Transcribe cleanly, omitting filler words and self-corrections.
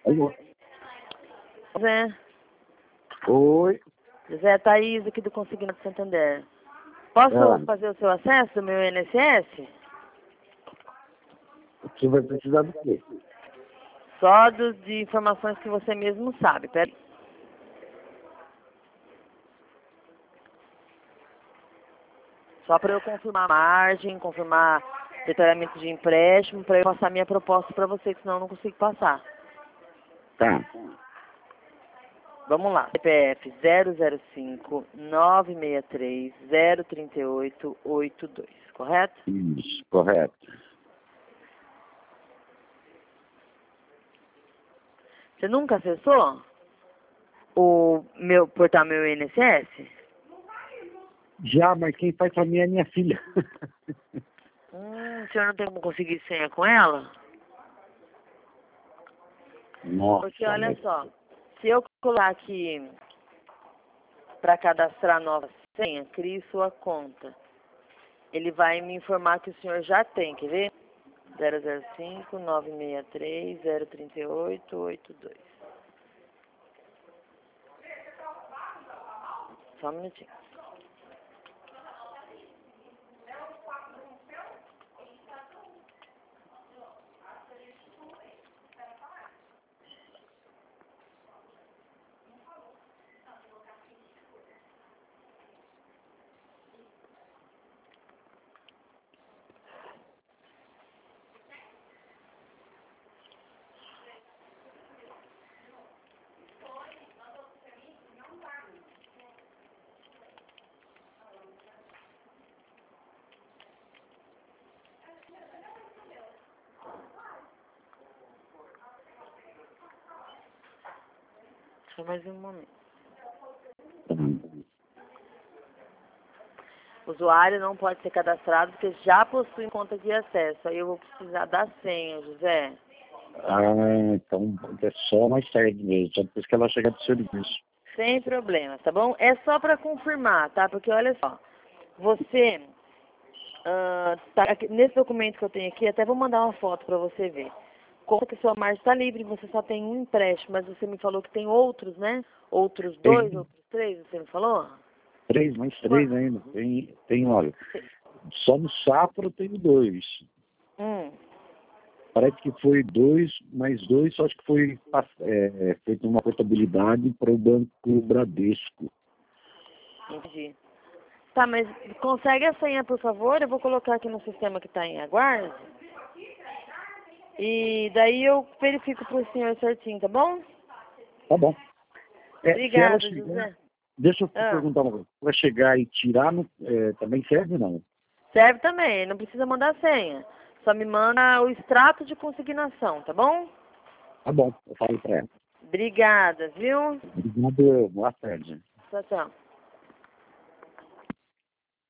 Alô? Zé. Oi. Zé, Thaís aqui do Consignado Santander. Posso fazer o seu acesso do meu INSS? Você vai precisar do quê? Só de informações que você mesmo sabe. Pera. Só para eu confirmar a margem, confirmar detalhamento de empréstimo, para eu passar minha proposta para você, que senão eu não consigo passar. Tá. Vamos lá. CPF 005-963-03882, correto? Isso, correto. Você nunca acessou o meu portal meu INSS? Já, mas quem faz pra mim é minha filha. O senhor não tem como conseguir senha com ela? Nossa. Porque olha só, se eu colocar aqui para cadastrar nova senha, crie sua conta. Ele vai me informar que o senhor já tem, quer ver? 005-963-03882. Só um minutinho. Só mais um momento. O usuário não pode ser cadastrado porque já possui conta de acesso. Aí eu vou precisar da senha, José. Então é só mais tarde mesmo, só depois que ela chegar do serviço. Sem problemas, tá bom? É só para confirmar, tá? Porque olha só, você, nesse documento que eu tenho aqui, até vou mandar uma foto para você ver. Conta que sua margem está livre, você só tem um empréstimo, mas você me falou que tem outros, né? Outros dois, outros três, você me falou? Mais três ainda. Olha, só no Safra eu tenho 2. Parece que foi 2, mais 2, só acho que foi feita uma portabilidade para o Banco Bradesco. Entendi. Tá, mas consegue a senha, por favor? Eu vou colocar aqui no sistema que está em aguarde. E daí eu verifico para o senhor certinho, tá bom? Tá bom. Obrigada, José. Deixa eu te perguntar uma coisa. Para chegar e tirar, também serve ou não? Serve também, não precisa mandar senha. Só me manda o extrato de consignação, tá bom? Tá bom, eu falo para ela. Obrigada, viu? Obrigado, boa tarde. Tchau, tchau.